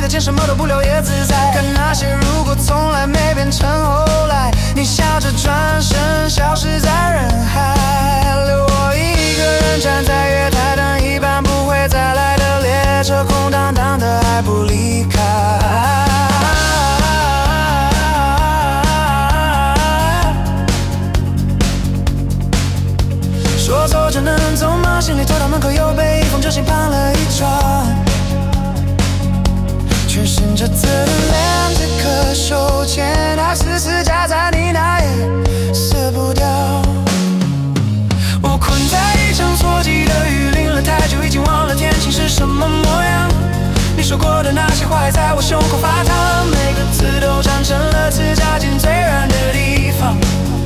的剑什么都不留也自在。可那些如果从来没变成后来，你笑着转身消失在人海，留我一个人站在月台等一班不会再来的列车，空荡荡的还不离开。说走就能走吗？行李拖到门口又被风就心胖了一串，全身着自恋这颗手牵，还丝丝夹在你那也撕不掉。我困在一场错季的雨，淋了太久已经忘了天晴是什么模样。你说过的那些话还在我胸口发烫，每个字都长成了刺，扎进最软的地方。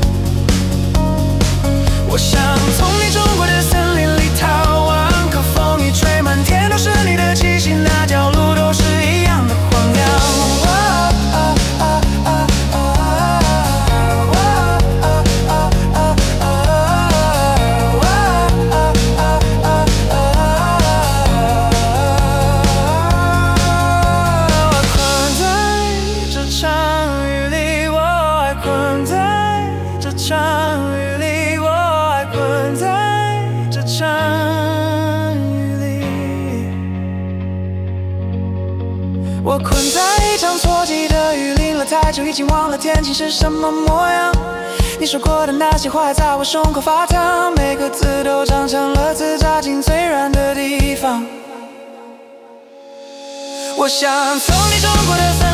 我想从你种过的森林里逃亡，可风一吹满天都是你的气息，那条路都是一样的荒凉。我困在这场雨里，我还困在这场雨里，困在这场雨里，我困在一场错季的雨，淋了太久已经忘了天晴是什么模样。你说过的那些话还在我胸口发烫，每个字都长成了刺，扎进最软的地方。我想从你种过的